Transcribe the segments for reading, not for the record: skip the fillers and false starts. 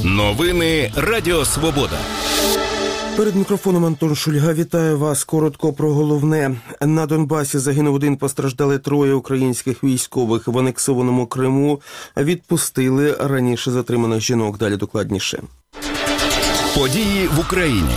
Новини Радіо Свобода. Перед мікрофоном Антон Шульга. Вітаю вас. Коротко про головне. На Донбасі загинув один, постраждали 3 українських військових. В анексованому Криму відпустили раніше затриманих жінок. Далі докладніше. Події в Україні.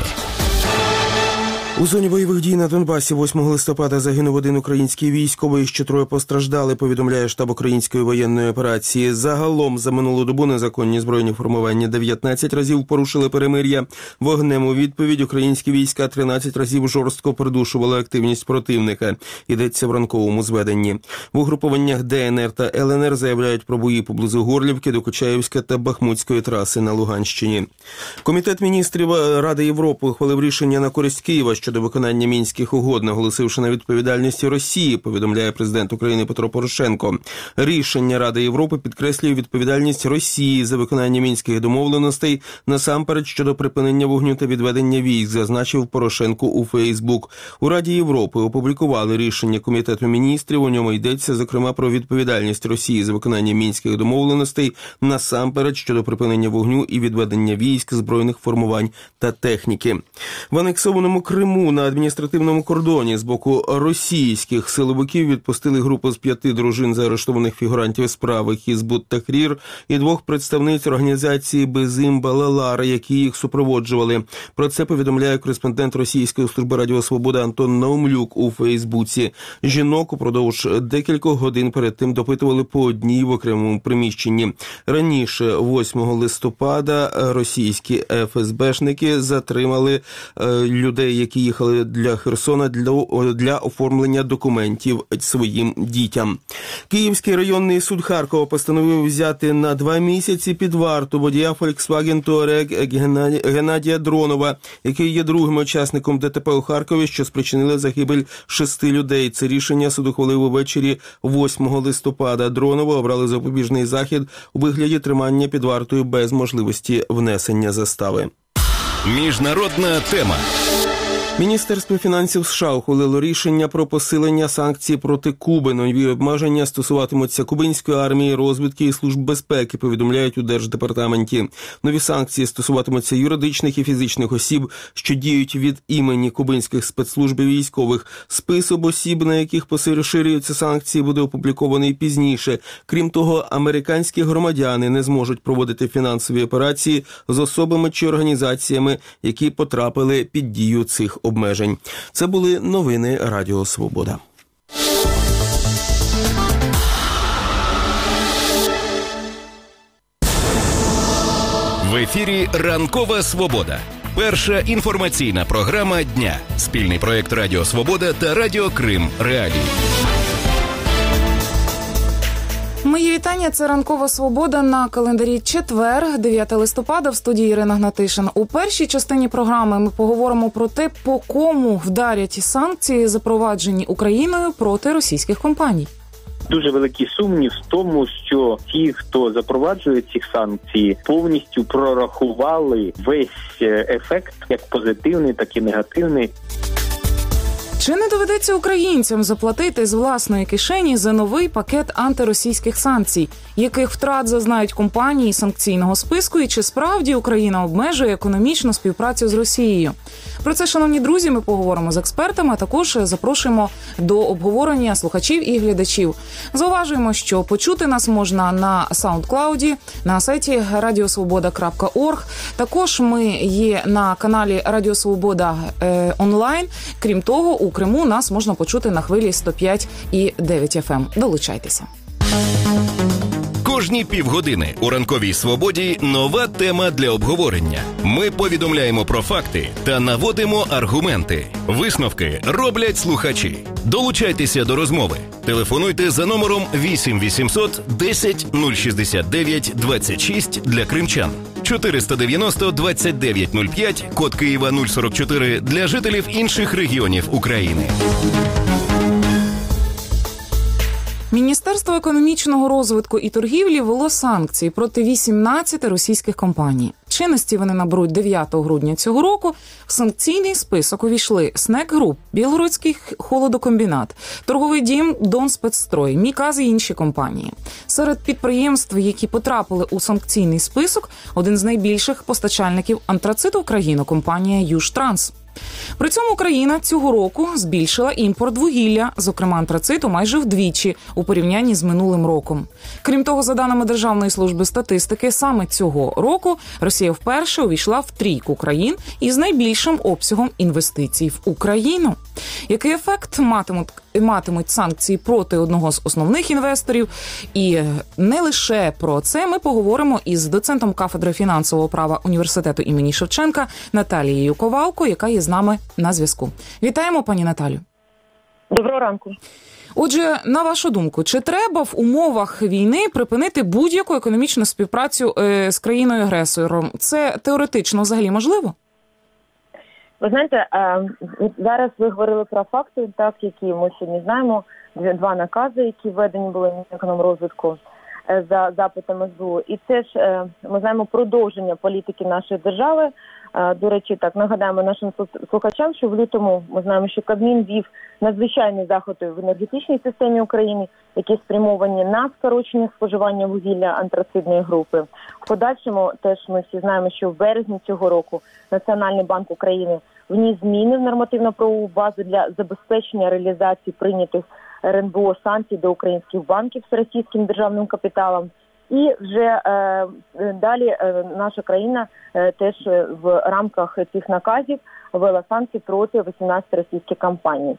У зоні бойових дій на Донбасі 8 листопада загинув один український військовий, ще 3 постраждали, повідомляє штаб Української воєнної операції. Загалом за минулу добу незаконні збройні формування 19 разів порушили перемир'я. Вогнем у відповідь українські війська 13 разів жорстко придушували активність противника. Йдеться в ранковому зведенні. В угрупованнях ДНР та ЛНР заявляють про бої поблизу Горлівки, Докучаївська та Бахмутської траси на Луганщині. Комітет міністрів Ради Європи ухвалив рішення на користь Києва щодо виконання Мінських угод, наголосивши на відповідальності Росії, повідомляє президент України Петро Порошенко. Рішення Ради Європи підкреслює відповідальність Росії за виконання Мінських домовленостей, насамперед щодо припинення вогню та відведення військ, зазначив Порошенко у Фейсбук. У Раді Європи опублікували рішення Комітету міністрів. У ньому йдеться, зокрема, про відповідальність Росії за виконання Мінських домовленостей, насамперед щодо припинення вогню і відведення військ, збройних формувань та техніки. В анексованому Криму на адміністративному кордоні з боку російських силовиків відпустили групу з 5 дружин заарештованих фігурантів справи Хізбут Тахрір і 2 представниць організації Безим Балалар, які їх супроводжували. Про це повідомляє кореспондент Російської служби Радіо Свобода Антон Наумлюк у Фейсбуці. Жінок упродовж декількох годин перед тим допитували по одній в окремому приміщенні. Раніше, 8 листопада, російські ФСБшники затримали людей, які їхали для Херсона для оформлення документів своїм дітям. Київський районний суд Харкова постановив взяти на 2 місяці під варту водія Volkswagen Touareg Геннадія Дронова, який є другим учасником ДТП у Харкові, що спричинили загибель 6 людей. Це рішення суд ухвалив увечері 8 листопада. Дронова обрали запобіжний захід у вигляді тримання під вартою без можливості внесення застави. Міжнародна тема. Міністерство фінансів США ухвалило рішення про посилення санкцій проти Куби. Нові обмеження стосуватимуться кубинської армії, розвідки і служб безпеки, повідомляють у Держдепартаменті. Нові санкції стосуватимуться юридичних і фізичних осіб, що діють від імені кубинських спецслужб і військових. Список осіб, на яких поширюються санкції, буде опублікований пізніше. Крім того, американські громадяни не зможуть проводити фінансові операції з особами чи організаціями, які потрапили під дію цих обмежень. Це були новини Радіо Свобода. В ефірі «Ранкова Свобода». Перша інформаційна програма дня. Спільний проєкт Радіо Свобода та Радіо Крим Реалії. Мої вітання, це «Ранкова Свобода» на календарі четвер, 9 листопада, в студії Ірина Гнатишин. У першій частині програми ми поговоримо про те, по кому вдарять санкції, запроваджені Україною проти російських компаній. Дуже великий сумнів в тому, що ті, хто запроваджує ці санкції, повністю прорахували весь ефект, як позитивний, так і негативний. Чи не доведеться українцям заплатити з власної кишені за новий пакет антиросійських санкцій? Яких втрат зазнають компанії санкційного списку і чи справді Україна обмежує економічну співпрацю з Росією? Про це, шановні друзі, ми поговоримо з експертами, а також запрошуємо до обговорення слухачів і глядачів. Зауважуємо, що почути нас можна на SoundCloud, на сайті radiosvoboda.org. Також ми є на каналі Радіо Свобода онлайн. Крім того, у Криму нас можна почути на хвилі 105,9 FM. Долучайтеся. Кожні півгодини у «Ранковій Свободі» нова тема для обговорення. Ми повідомляємо про факти та наводимо аргументи. Висновки роблять слухачі. Долучайтеся до розмови. Телефонуйте за номером 8 800 10 069 26 для кримчан. 490 29 05, код Києва 044 для жителів інших регіонів України. Міністерство економічного розвитку і торгівлі ввело санкції проти 18 російських компаній. чинності вони наберуть 9 грудня цього року, в санкційний список увійшли СНЕК Груп, Білгородський холодокомбінат, торговий дім Донспецстрой, Міказ і інші компанії. Серед підприємств, які потрапили у санкційний список, один з найбільших постачальників антрациту в країну – компанія Южтранс. При цьому Україна цього року збільшила імпорт вугілля, зокрема антрациту, майже вдвічі у порівнянні з минулим роком. Крім того, за даними Державної служби статистики, саме цього року Росія вперше увійшла в трійку країн із найбільшим обсягом інвестицій в Україну. Який ефект матимуть санкції проти одного з основних інвесторів? І не лише про це ми поговоримо із доцентом кафедри фінансового права університету імені Шевченка Наталією Ковалко, яка є з нами на зв'язку. Вітаємо, пані Наталю. Доброго ранку. Отже, на вашу думку, чи треба в умовах війни припинити будь-яку економічну співпрацю з країною-агресором? Це теоретично взагалі можливо? Ви знаєте, зараз ви говорили про факти, так, які ми сьогодні знаємо. 2 накази, які введені були Мінекономрозвитку за запитами СБУ. І це ж, ми знаємо, продовження політики нашої держави. До речі, так, нагадаємо нашим слухачам, що в лютому ми знаємо, що Кабмін ввів надзвичайні заходи в енергетичній системі України, які спрямовані на скорочення споживання вугілля антрацитної групи. В подальшому теж ми всі знаємо, що в березні цього року Національний банк України вніс зміни в нормативно-правову базу для забезпечення реалізації прийнятих РНБО санкцій до українських банків з російським державним капіталом. І вже далі наша країна теж в рамках цих наказів ввела санкції проти 18 російських компаній.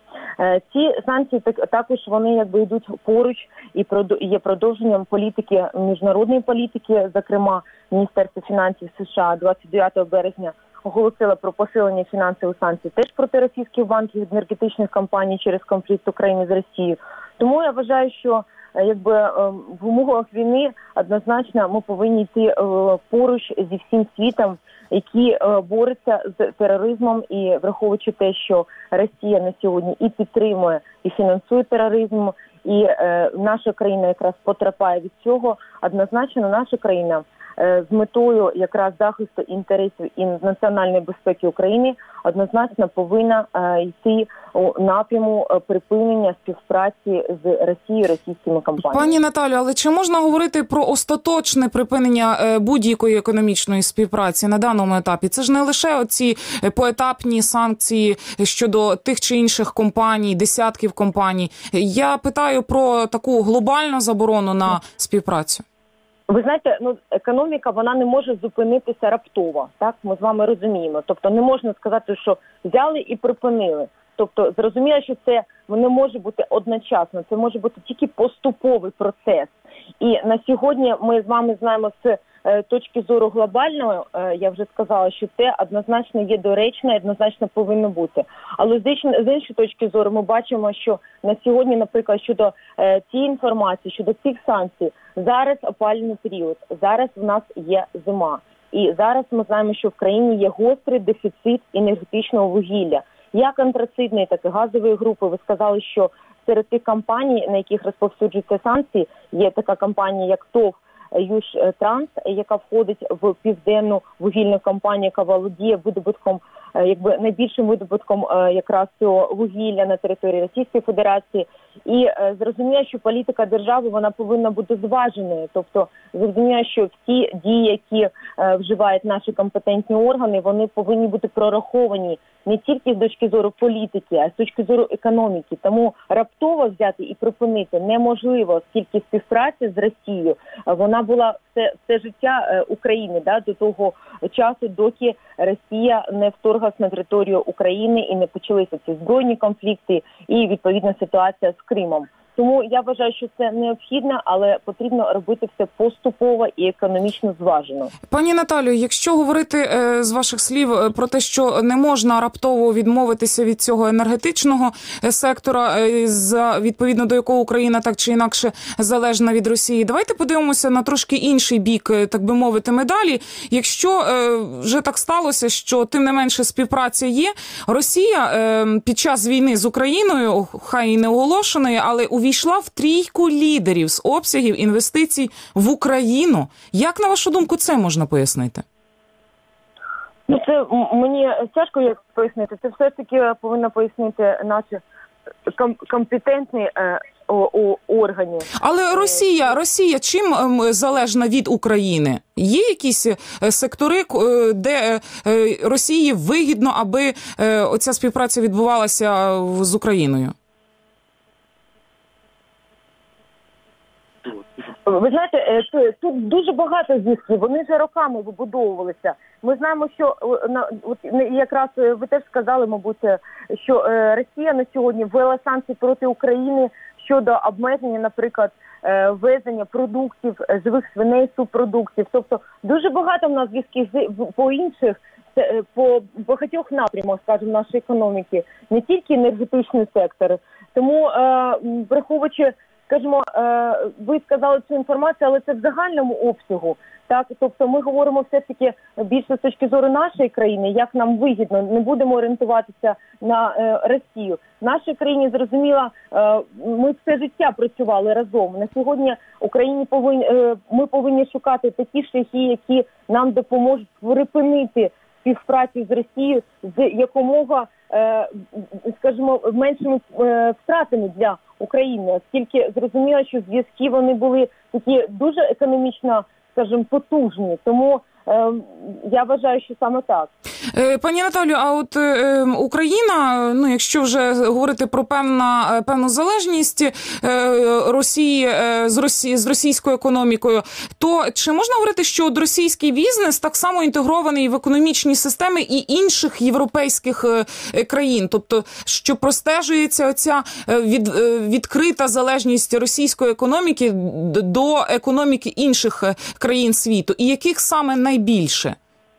Ці санкції також вони якби йдуть поруч і є продовженням політики, міжнародної політики. Зокрема, Міністерство фінансів США 29 березня оголосило про посилення фінансових санкцій теж проти російських банків і енергетичних компаній через конфлікт України з Росією. Тому я вважаю, що якби в умовах війни однозначно ми повинні йти поруч зі всім світом, який бореться з тероризмом, і враховуючи те, що Росія на сьогодні і підтримує, і фінансує тероризм, і наша країна якраз потерпає від цього, однозначно наша країна з метою якраз захисту інтересів і національної безпеки України однозначно повинна йти у напряму припинення співпраці з Росією, російськими компаніями. Пані Наталю, але чи можна говорити про остаточне припинення будь-якої економічної співпраці на даному етапі? Це ж не лише оці поетапні санкції щодо тих чи інших компаній, десятків компаній. Я питаю про таку глобальну заборону на співпрацю. Ви знаєте, економіка, вона не може зупинитися раптово, так? Ми з вами розуміємо. Тобто не можна сказати, що взяли і припинили. Тобто зрозуміло, що це не може бути одночасно, це може бути тільки поступовий процес. І на сьогодні ми з вами знаємо з точки зору глобальної, я вже сказала, що це однозначно є доречно і однозначно повинно бути. Але з іншої точки зору ми бачимо, що на сьогодні, наприклад, щодо цієї інформації, щодо цих санкцій, зараз опалювальний період, зараз в нас є зима. І зараз ми знаємо, що в країні є гострий дефіцит енергетичного вугілля. Як антрацитної, так і газової групи. Ви сказали, що серед тих компаній, на яких розповсюджуються санкції, є така компанія, як ТОВ Южтранс, яка входить в південну вугільну компанію, яка володіє видобутком, якби найбільшим видобутком якраз цього вугілля на території Російської Федерації. І зрозуміло, що політика держави, вона повинна бути зваженою. Тобто зрозуміло, що всі дії, які вживають наші компетентні органи, вони повинні бути прораховані не тільки з точки зору політики, а з точки зору економіки. Тому раптово взяти і припинити неможливо, оскільки співпраця з Росією, вона була все життя України, до того часу, доки Росія не вторглась на територію України і не почалися ці збройні конфлікти і відповідна ситуація з Кримом. Тому я вважаю, що це необхідно, але потрібно робити все поступово і економічно зважено. Пані Наталю, якщо говорити з ваших слів про те, що не можна раптово відмовитися від цього енергетичного сектора, відповідно до якого Україна так чи інакше залежна від Росії, давайте подивимося на трошки інший бік, так би мовити, медалі. Якщо вже так сталося, що тим не менше співпраця є, Росія під час війни з Україною, хай і не оголошеної, але увійшла в трійку лідерів з обсягів інвестицій в Україну. Як, на вашу думку, це можна пояснити? Це мені тяжко як пояснити. Це все ж таки повинна пояснити наші компетентні органи. Але Росія чим залежна від України? Є якісь сектори, де Росії вигідно, аби оця співпраця відбувалася з Україною? Ви знаєте, тут дуже багато зв'язків, вони вже роками вибудовувалися. Ми знаємо, що якраз ви теж сказали, мабуть, що Росія на сьогодні ввела санкції проти України щодо обмеження, наприклад, ввезення продуктів, живих свиней, субпродуктів. Тобто дуже багато в нас зв'язків по інших, по багатьох напрямах, скажімо, нашої економіки, не тільки енергетичний сектор. Тому, враховуючи, скажімо, ви сказали цю інформацію, але це в загальному обсягу. Так, тобто ми говоримо все-таки більше з точки зору нашої країни, як нам вигідно, не будемо орієнтуватися на Росію. В нашій країні, зрозуміло, ми все життя працювали разом. На сьогодні ми повинні шукати такі шляхи, які нам допоможуть припинити співпрацю з Росією з якомога, скажімо, меншими втратами для України, оскільки зрозуміло, що зв'язки вони були такі дуже економічно, скажімо, потужні. Тому я вважаю, що саме так. Пані Наталю, а от Україна, якщо вже говорити про певну залежність Росії з російською економікою, то чи можна говорити, що от російський бізнес так само інтегрований в економічні системи і інших європейських країн? Тобто, що простежується оця відкрита залежність російської економіки до економіки інших країн світу? І яких саме найбільше?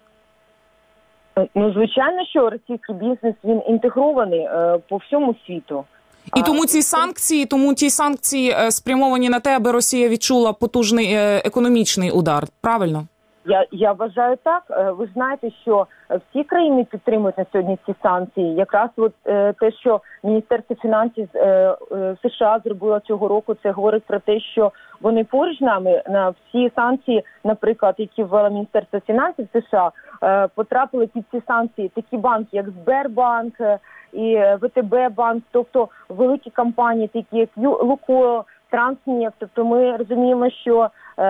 Звичайно, що російський бізнес, він інтегрований по всьому світу. І тому ті санкції спрямовані на те, аби Росія відчула потужний економічний удар, правильно? Я вважаю так. Ви знаєте, що всі країни підтримують на сьогодні ці санкції. Якраз те, що Міністерство фінансів США зробило цього року, це говорить про те, що вони поруч з нами на всі санкції, наприклад, які ввело Міністерство фінансів США, потрапили під ці санкції такі банки, як Сбербанк і ВТБ-банк, тобто великі компанії, такі як Лукойл, Транснефть. Тобто ми розуміємо, що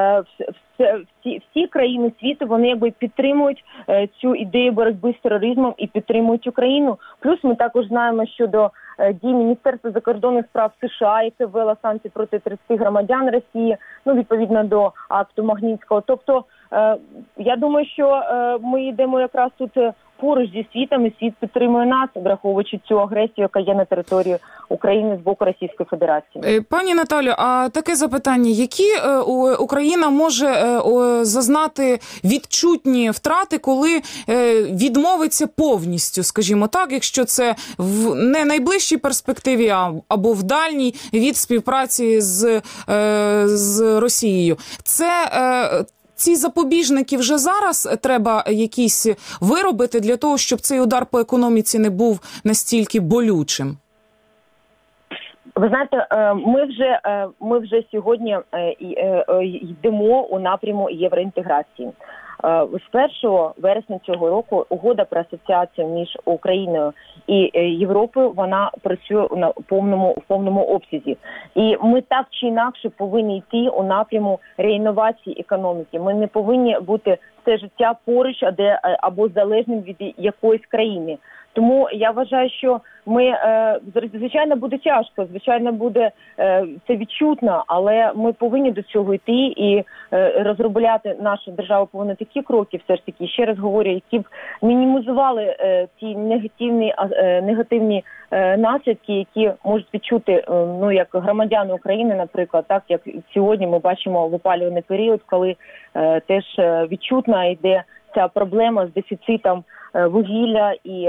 всі країни світу, вони якби підтримують цю ідею боротьби з тероризмом і підтримують Україну. Плюс ми також знаємо щодо дій Міністерства закордонних справ США, яке ввело санкції проти 30 громадян Росії, відповідно до акту Магнітського. Тобто, я думаю, що ми йдемо якраз тут поруч зі світом, і світ підтримує нас, враховуючи цю агресію, яка є на території України з боку Російської Федерації. Пані Наталю, а таке запитання, які Україна може зазнати відчутні втрати, коли відмовиться повністю, скажімо так, якщо це в не найближчій перспективі, або в дальній, від співпраці з Росією? Ці запобіжники вже зараз треба якісь виробити для того, щоб цей удар по економіці не був настільки болючим? Ви знаєте, ми вже сьогодні йдемо у напряму євроінтеграції. З 1 вересня цього року угода про асоціацію між Україною і Європою, вона працює в повному обсязі. І ми так чи інакше повинні йти у напряму реінновації економіки. Ми не повинні бути все життя поруч або залежним від якоїсь країни. Тому я вважаю, що звичайно, буде тяжко, звичайно, буде це відчутно, але ми повинні до цього йти і розробляти, наша держава повинна такі кроки, все ж таки, ще раз говорю, які б мінімізували ті негативні наслідки, які можуть відчути, як громадяни України, наприклад, так, як сьогодні ми бачимо в опалювальний період, коли теж відчутно йде ця проблема з дефіцитом вугілля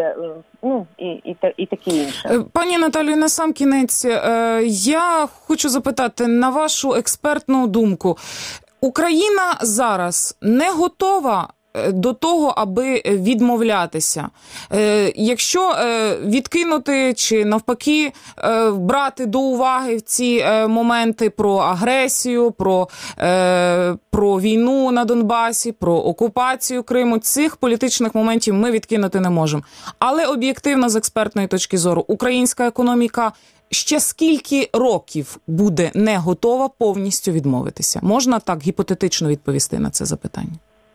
і таке інше. Пані Наталію, на сам кінець, я хочу запитати, на вашу експертну думку, Україна зараз не готова до того, аби відмовлятися. Якщо відкинути чи навпаки брати до уваги в ці моменти про агресію, про війну на Донбасі, про окупацію Криму, цих політичних моментів ми відкинути не можемо. Але об'єктивно, з експертної точки зору, українська економіка ще скільки років буде не готова повністю відмовитися? Можна так гіпотетично відповісти на це запитання?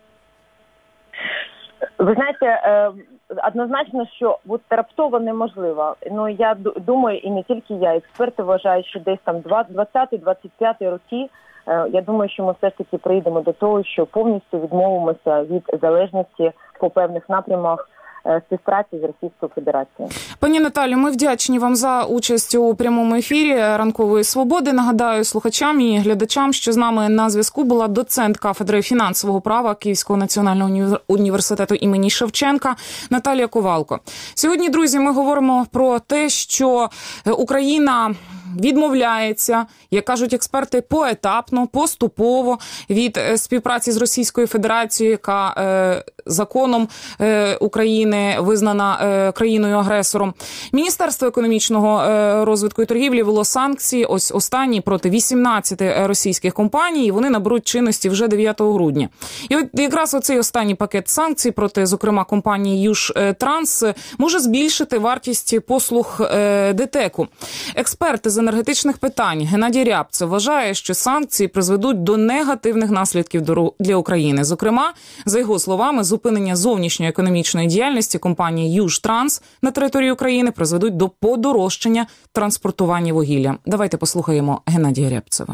Ви знаєте, однозначно, що раптово неможливо. Ну, я думаю, і не тільки я, експерти вважають, що десь там 20-25 роки, я думаю, що ми все ж таки прийдемо до того, що повністю відмовимося від залежності по певних напрямах співпраці з Російською Федерацією. Пані Наталю, ми вдячні вам за участь у прямому ефірі «Ранкової свободи». Нагадаю слухачам і глядачам, що з нами на зв'язку була доцент кафедри фінансового права Київського національного університету імені Шевченка Наталія Ковалко. Сьогодні, друзі, ми говоримо про те, що Україна відмовляється, як кажуть експерти, поетапно, поступово від співпраці з Російською Федерацією, яка законом України визнана країною-агресором. Міністерство економічного розвитку і торгівлі ввело санкції, ось останні, проти 18 російських компаній, і вони наберуть чинності вже 9 грудня. І от якраз оцей останній пакет санкцій проти, зокрема, компанії «Южтранс» може збільшити вартість послуг ДТЕКу. Експерти з енергетичних питань Геннадій Рябцев вважає, що санкції призведуть до негативних наслідків для України. Зокрема, за його словами, зупинення зовнішньої економічної діяльності компанії «Южтранс» на території України призведуть до подорожчання транспортування вугілля. Давайте послухаємо Геннадія Рябцева.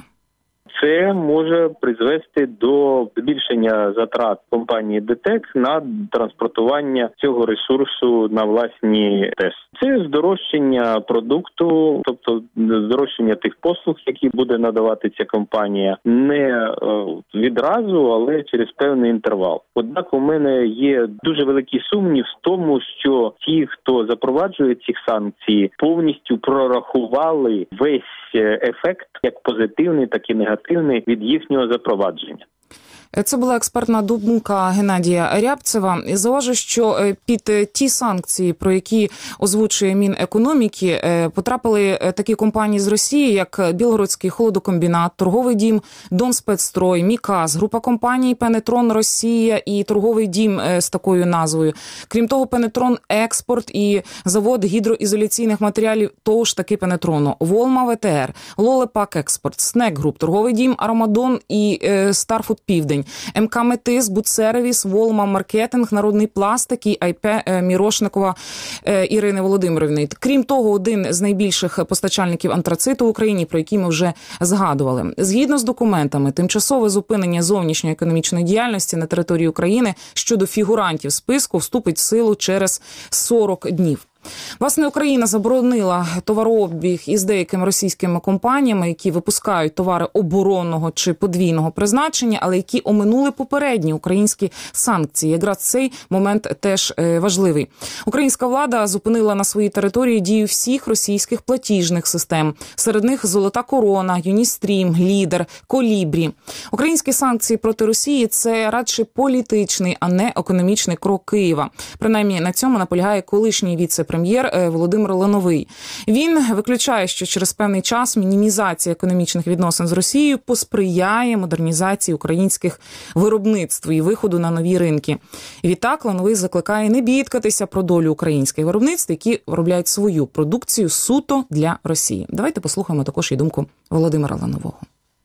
Це може призвести до збільшення затрат компанії ДТЕК на транспортування цього ресурсу на власні ТЕС. Це здорожчання продукту, тобто здорожчання тих послуг, які буде надавати ця компанія, не відразу, але через певний інтервал. Однак у мене є дуже великий сумнів в тому, що ті, хто запроваджує ці санкції, повністю прорахували весь ефект, як позитивний, так і негативний, від їхнього запровадження. Це була експертна думка Геннадія Рябцева. Зауважу, що під ті санкції, про які озвучує Мінекономіки, потрапили такі компанії з Росії, як Білгородський холодокомбінат, торговий дім Донспецстрой, Міказ, група компаній Пенетрон Росія і торговий дім з такою назвою. Крім того, Пенетрон Експорт і завод гідроізоляційних матеріалів того ж таки Пенетрону, Волма ВТР, Лолепак Експорт, Снек Груп, торговий дім Аромадон і Старфуд Південь, МК Метис, Будсервіс, Волма Маркетинг, Народний пластик і АйП Мірошникова Ірини Володимирівни. Крім того, один з найбільших постачальників антрациту в Україні, про який ми вже згадували. Згідно з документами, тимчасове зупинення зовнішньої економічної діяльності на території України щодо фігурантів списку вступить в силу через 40 днів. Власне, Україна заборонила товарообіг із деякими російськими компаніями, які випускають товари оборонного чи подвійного призначення, але які оминули попередні українські санкції. Якраз цей момент теж важливий. Українська влада зупинила на своїй території дію всіх російських платіжних систем. Серед них «Золота корона», «Юністрім», «Глідер», «Колібрі». Українські санкції проти Росії – це радше політичний, а не економічний крок Києва. Принаймні, на цьому наполягає колишній віце-прем'єр Володимир Лановий. Він виключає, що через певний час мінімізація економічних відносин з Росією посприяє модернізації українських виробництв і виходу на нові ринки. Відтак Лановий закликає не бідкатися про долю українських виробництв, які виробляють свою продукцію суто для Росії. Давайте послухаємо також і думку Володимира Ланового.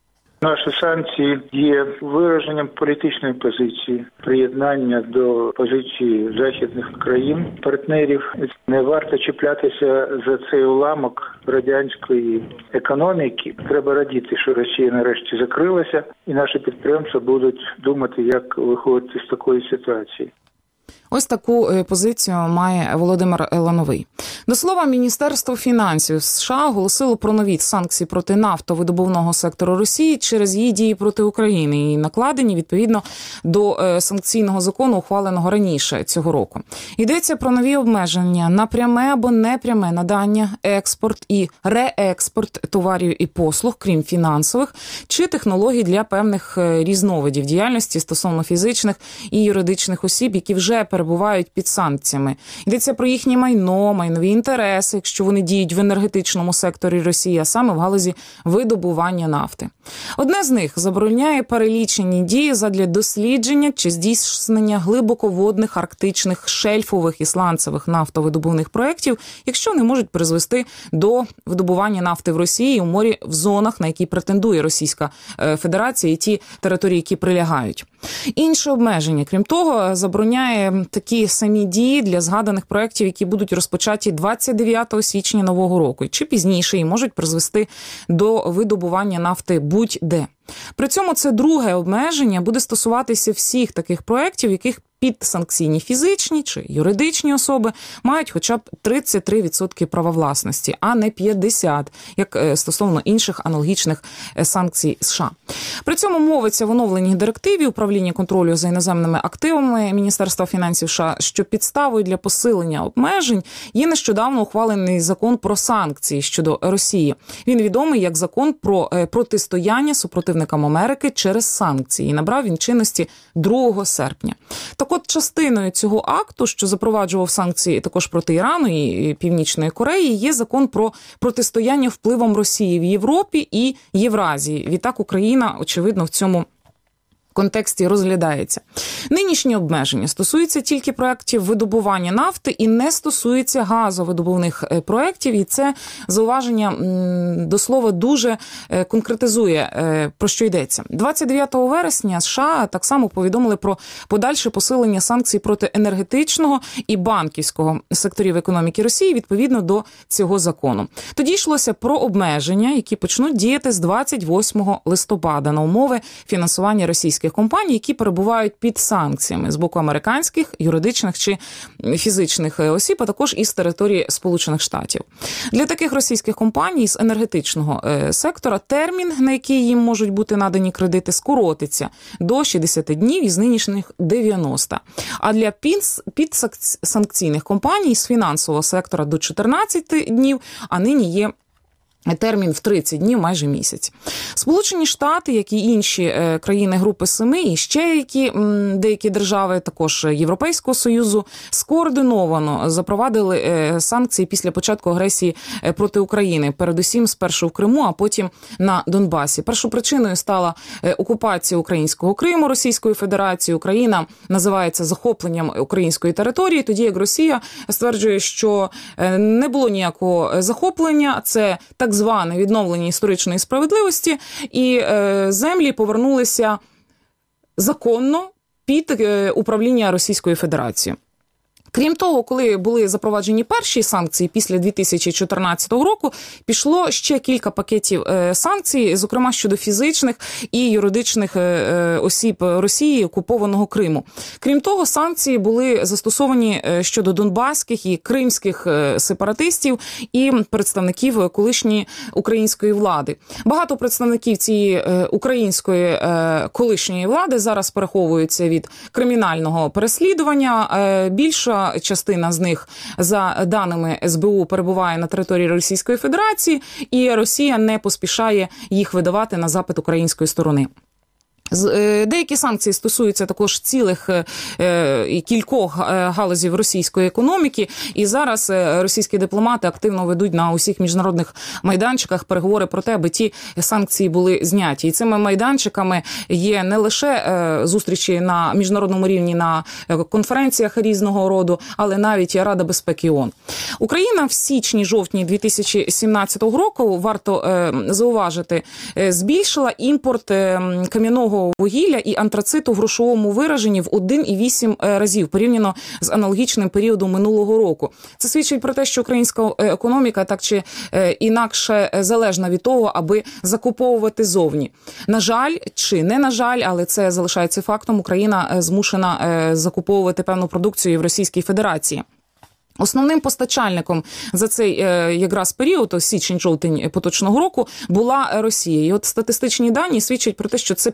Наші санкції є вираженням політичної позиції, приєднання до позиції західних країн, партнерів. Не варто чіплятися за цей уламок радянської економіки. Треба радіти, що Росія нарешті закрилася, і наші підприємства будуть думати, як виходити з такої ситуації. Ось таку позицію має Володимир Лановий. До слова, Міністерство фінансів США оголосило про нові санкції проти нафтовидобувного сектору Росії через її дії проти України і накладені відповідно до санкційного закону, ухваленого раніше цього року. Йдеться про нові обмеження на пряме або непряме надання, експорт і реекспорт товарів і послуг, крім фінансових, чи технологій для певних різновидів діяльності стосовно фізичних і юридичних осіб, які вже перебувають під санкціями. Йдеться про їхнє майно, майнові інтереси, якщо вони діють в енергетичному секторі Росії, а саме в галузі видобування нафти. Одне з них забороняє перелічені дії задля дослідження чи здійснення глибоководних, арктичних, шельфових і сланцевих нафтовидобувних проєктів, якщо вони можуть призвести до видобування нафти в Росії у морі в зонах, на які претендує Російська Федерація і ті території, які прилягають. Інше обмеження, крім того, забороняє такі самі дії для згаданих проєктів, які будуть розпочаті 29 січня нового року, чи пізніше, і можуть призвести до видобування нафти будь-де. При цьому це друге обмеження буде стосуватися всіх таких проєктів, яких підсанкційні фізичні чи юридичні особи мають хоча б 33% права власності, а не 50%, як стосовно інших аналогічних санкцій США. При цьому мовиться в оновленій директиві управління контролю за іноземними активами Міністерства фінансів США, що підставою для посилення обмежень є нещодавно ухвалений закон про санкції щодо Росії. Він відомий як закон про протистояння супротивникам Америки через санкції. І набрав він чинності 2 серпня. Так от, частиною цього акту, що запроваджував санкції також проти Ірану і Північної Кореї, є закон про протистояння впливом Росії в Європі і Євразії. Відтак Україна, очевидно, в цьому контексті розглядається. Нинішні обмеження стосуються тільки проєктів видобування нафти і не стосуються газовидобувних проєктів, і це зауваження, до слова, дуже конкретизує, про що йдеться. 29 вересня США так само повідомили про подальше посилення санкцій проти енергетичного і банківського секторів економіки Росії відповідно до цього закону. Тоді йшлося про обмеження, які почнуть діяти з 28 листопада на умови фінансування російських компаній, які перебувають під санкціями з боку американських, юридичних чи фізичних осіб, а також із території Сполучених Штатів. Для таких російських компаній з енергетичного сектора термін, на який їм можуть бути надані кредити, скоротиться до 60 днів із нинішніх 90. А для підсанкційних компаній з фінансового сектора до 14 днів, а нині є термін в 30 днів, майже місяць. Сполучені Штати, як і інші країни Групи 7, і ще деякі держави, також Європейського Союзу, скоординовано запровадили санкції після початку агресії проти України, передусім спершу в Криму, а потім на Донбасі. Першопричиною стала окупація українського Криму Російською Федерацією. Україна називається захопленням української території, тоді як Росія стверджує, що не було ніякого захоплення, це так зване відновлення історичної справедливості, і землі повернулися законно під управління Російською Федерацією. Крім того, коли були запроваджені перші санкції після 2014 року, пішло ще кілька пакетів санкцій, зокрема щодо фізичних і юридичних осіб Росії окупованого Криму. Крім того, санкції були застосовані щодо донбаських і кримських сепаратистів і представників колишньої української влади. Багато представників цієї української колишньої влади зараз переховуються від кримінального переслідування. Більша частина з них, за даними СБУ, перебуває на території Російської Федерації, і Росія не поспішає їх видавати на запит української сторони. Деякі санкції стосуються також цілих і кількох галузів російської економіки, і зараз російські дипломати активно ведуть на усіх міжнародних майданчиках переговори про те, аби ті санкції були зняті. І цими майданчиками є не лише зустрічі на міжнародному рівні на конференціях різного роду, але навіть Рада безпеки ООН. Україна в січні-жовтні 2017 року, варто зауважити, збільшила імпорт кам'яного дешевого вугілля і антрациту в грошовому вираженні в 1,8 разів порівняно з аналогічним періодом минулого року. Це свідчить про те, що українська економіка так чи інакше залежна від того, аби закуповувати зовні. На жаль, чи не на жаль, але це залишається фактом, Україна змушена закуповувати певну продукцію в Російській Федерації. Основним постачальником за цей якраз період, січень-жовтень поточного року, була Росія. І от статистичні дані свідчать про те, що це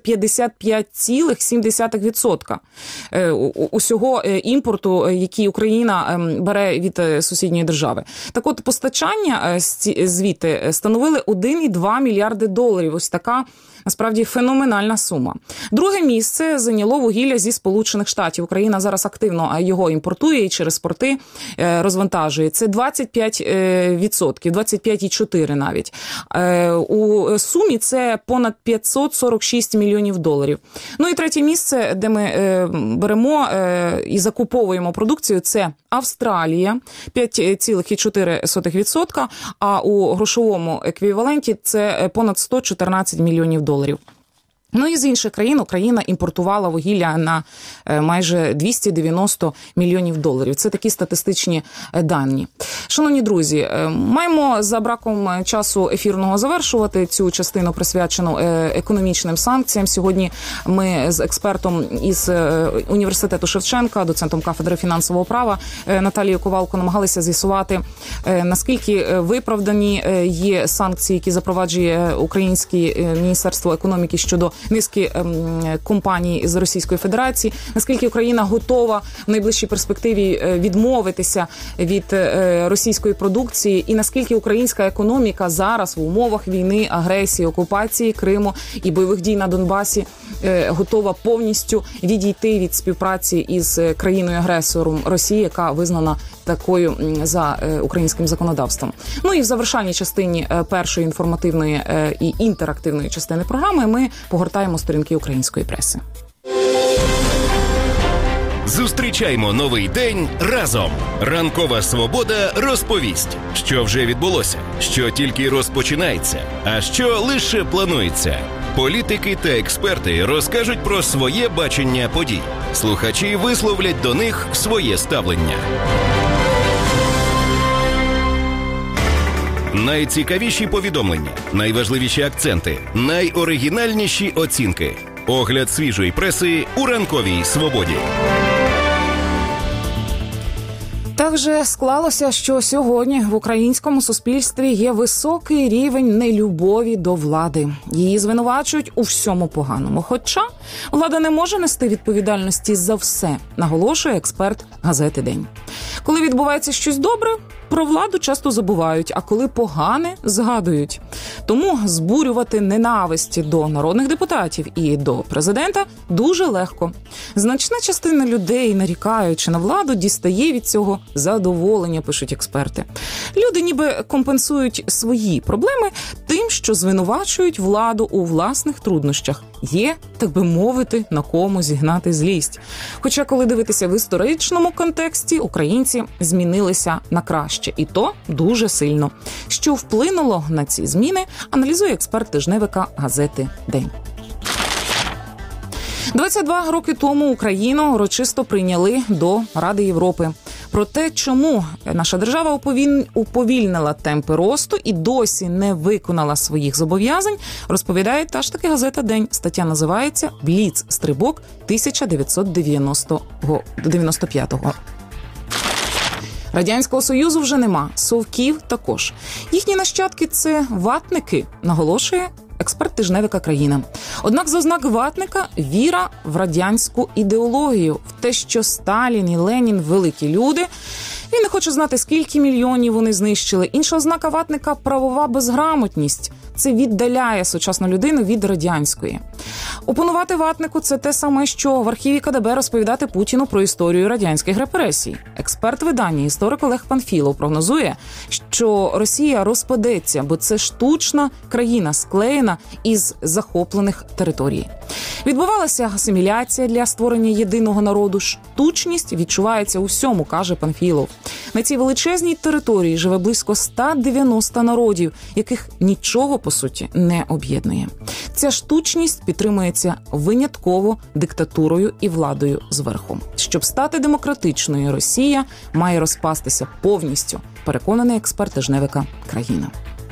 55,7% усього імпорту, який Україна бере від сусідньої держави. Так от, постачання звідти становили 1,2 мільярди доларів. Ось така насправді феноменальна сума. Друге місце зайняло вугілля зі Сполучених Штатів. Україна зараз активно його імпортує і через порти розвантажує. Це 25%, 25,4% навіть. У сумі це понад 546 мільйонів доларів. Ну і третє місце, де ми беремо і закуповуємо продукцію, це Австралія, 5,4%, а у грошовому еквіваленті це понад 114 мільйонів доларів. Ну і з інших країн Україна імпортувала вугілля на майже 290 мільйонів доларів. Це такі статистичні дані. Шановні друзі, маємо за браком часу ефірного завершувати цю частину, присвячену економічним санкціям. Сьогодні ми з експертом із університету Шевченка, доцентом кафедри фінансового права Наталією Ковалко намагалися з'ясувати, наскільки виправдані є санкції, які запроваджує українське Міністерство економіки щодо низки компаній з Російської Федерації, наскільки Україна готова в найближчій перспективі відмовитися від російської продукції і наскільки українська економіка зараз в умовах війни, агресії, окупації Криму і бойових дій на Донбасі готова повністю відійти від співпраці із країною-агресором Росії, яка визнана такою за українським законодавством. Ну і в завершальній частині першої інформативної і інтерактивної частини програми ми погортаємо сторінки української преси. Зустрічаймо новий день разом. Ранкова Свобода розповість, що вже відбулося, що тільки розпочинається, а що лише планується. Політики та експерти розкажуть про своє бачення подій. Слухачі висловлять до них своє ставлення. Найцікавіші повідомлення, найважливіші акценти, найоригінальніші оцінки. Огляд свіжої преси у Ранковій Свободі. Так вже склалося, що сьогодні в українському суспільстві є високий рівень нелюбові до влади. Її звинувачують у всьому поганому. Хоча влада не може нести відповідальності за все, наголошує експерт газети «День». Коли відбувається щось добре, про владу часто забувають, а коли погане – згадують. Тому збурювати ненависть до народних депутатів і до президента дуже легко. Значна частина людей, нарікаючи на владу, дістає від цього задоволення, пишуть експерти. Люди ніби компенсують свої проблеми тим, що звинувачують владу у власних труднощах. Є, так би мовити, на кому зігнати злість. Хоча, коли дивитися в історичному контексті, українці змінилися на краще. І то дуже сильно. Що вплинуло на ці зміни, аналізує експерт тижневика газети «День». 22 роки тому Україну урочисто прийняли до Ради Європи. Про те, чому наша держава уповільнила темпи росту і досі не виконала своїх зобов'язань, розповідає та ж таки газета «День». Стаття називається «Бліц-стрибок 1995-го». Радянського Союзу вже нема, совків також. Їхні нащадки – це ватники, наголошує експерт тижневика «Країна». Однак з ознак ватника – віра в радянську ідеологію, в те, що Сталін і Ленін – великі люди. Він не хоче знати, скільки мільйонів вони знищили. Інша ознака ватника – правова безграмотність. Це віддаляє сучасну людину від радянської. Опонувати ватнику – це те саме, що в архіві КДБ розповідати Путіну про історію радянських репресій. Експерт видання, історик Олег Панфілов, прогнозує, що Росія розпадеться, бо це штучна країна, склеєна із захоплених територій. Відбувалася асиміляція для створення єдиного народу. Штучність відчувається у всьому, каже Панфілов. На цій величезній території живе близько 190 народів, яких нічого по суті, не об'єднує. Ця штучність підтримується винятково диктатурою і владою зверху. Щоб стати демократичною, Росія має розпастися повністю, переконаний експерт тижневика «Країна».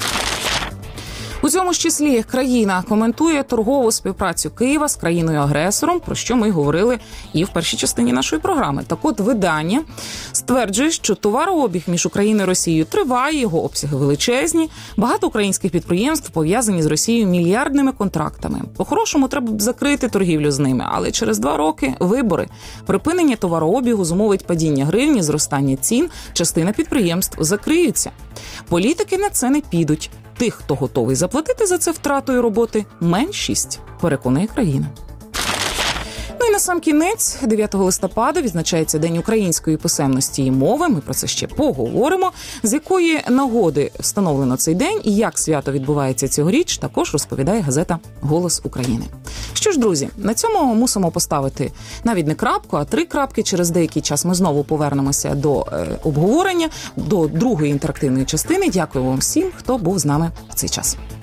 У цьому ж числі країна коментує торгову співпрацю Києва з країною-агресором, про що ми говорили і в першій частині нашої програми. Так от, видання стверджує, що товарообіг між Україною і Росією триває, його обсяги величезні, багато українських підприємств пов'язані з Росією мільярдними контрактами. По-хорошому, треба б закрити торгівлю з ними, але через 2 роки вибори. Припинення товарообігу зумовить падіння гривні, зростання цін, частина підприємств закриються. Політики на це не підуть. Тих, хто готовий заплатити за це втратою роботи, меншість, переконує країна. Ну і на сам кінець, 9 листопада відзначається День української писемності і мови. Ми про це ще поговоримо. З якої нагоди встановлено цей день і як свято відбувається цьогоріч, також розповідає газета «Голос України». Що ж, друзі, на цьому мусимо поставити навіть не крапку, а 3 крапки. Через деякий час ми знову повернемося до обговорення, до другої інтерактивної частини. Дякую вам всім, хто був з нами в цей час.